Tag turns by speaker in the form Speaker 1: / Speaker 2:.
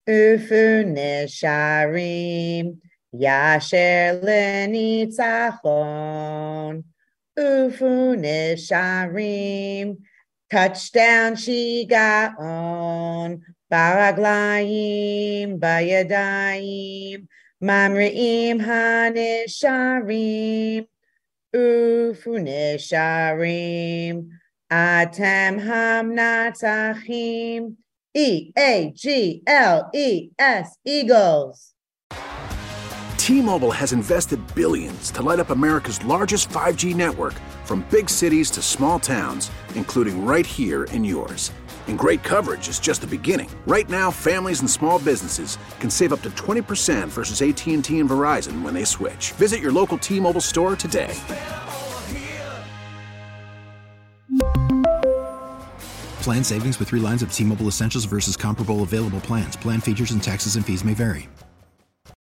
Speaker 1: Ufu Nisharim, Yasher Lenitzachon. Ufu Nisharim, touchdown Shigaon, Baraglayim, Bayadayim, Mamreim Hanisharim, Ufu Nisharim, Atem Hamnatzachim. Eagles, Eagles.
Speaker 2: T-Mobile has invested billions to light up America's largest 5G network, from big cities to small towns, including right here in yours. And great coverage is just the beginning. Right now, families and small businesses can save up to 20% versus AT&T and Verizon when they switch. Visit your local T-Mobile store today.
Speaker 3: Plan savings with 3 lines of T-Mobile Essentials versus comparable available plans. Plan features and taxes and fees may vary.